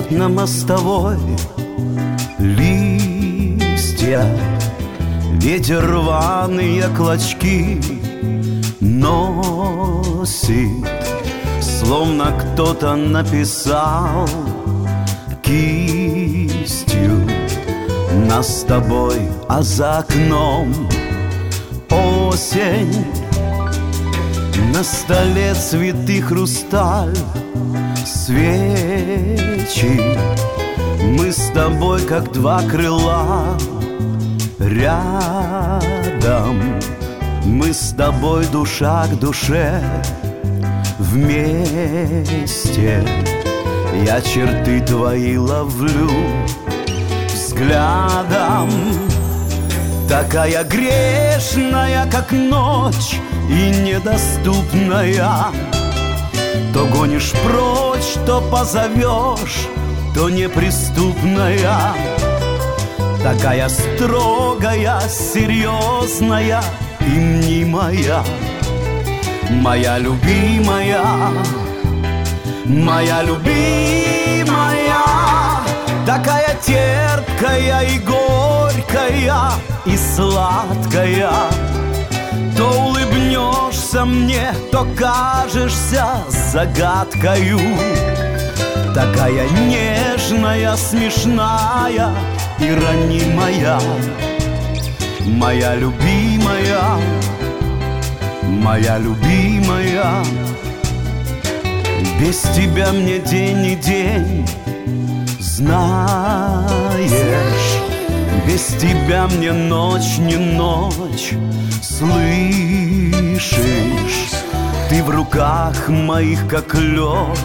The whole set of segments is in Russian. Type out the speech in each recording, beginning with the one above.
бьет на мостовой листья, ветер рваные клочки носит, словно кто-то написал кистью нас с тобой, а за окном осень. На столе цветы, хрусталь, свечи. Мы с тобой, как два крыла, рядом. Мы с тобой душа к душе, вместе. Я черты твои ловлю взглядом. Такая грешная, как ночь, и недоступная. То гонишь прочь, то позовешь, то неприступная. Такая строгая, серьезная и мнимая. Моя любимая, моя любимая. Такая терпкая и горькая и сладкая. То улыбнешься мне, то кажешься загадкою. Такая нежная, смешная и ранимая. Моя любимая, моя любимая. Без тебя мне день не день, знаешь. Без тебя мне ночь не ночь. Слышишь, ты в руках моих, как лед,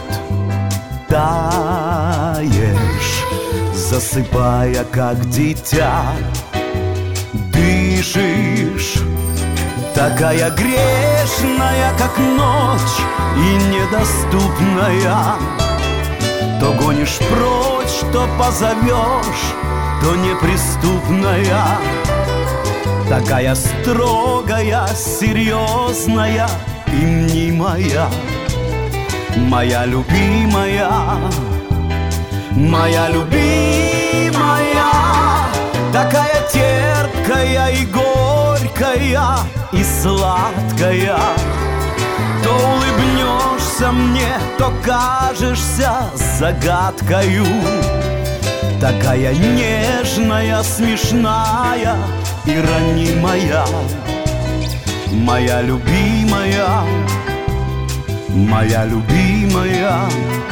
таешь, засыпая, как дитя. Дышишь, такая грешная, как ночь, и недоступная. То гонишь прочь, то позовешь, то неприступная. Такая строгая, серьезная и мнимая. Моя любимая, моя любимая. Такая терпкая и горькая и сладкая. То улыбнешься мне, то кажешься загадкою. Такая нежная, смешная и ранимая. Моя любимая, моя любимая.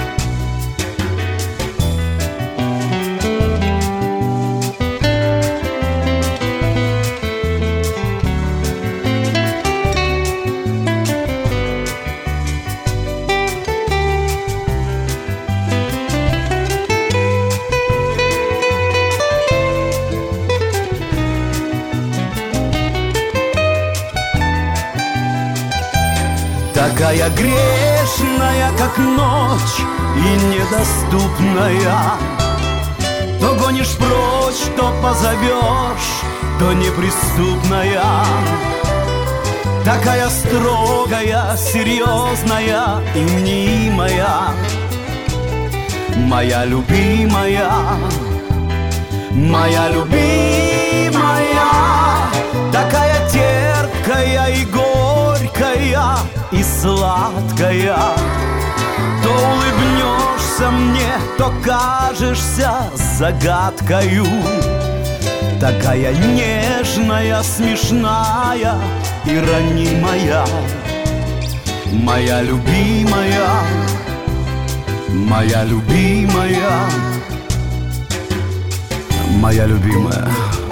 Такая грешная, как ночь, и недоступная. То гонишь прочь, то позовешь, то неприступная. Такая строгая, серьезная и мнимая. Моя любимая, моя любимая. Такая терпкая и горькая и сладкая. То улыбнешься мне, то кажешься загадкою. Такая нежная, смешная и ранимая. Моя любимая, моя любимая, моя любимая.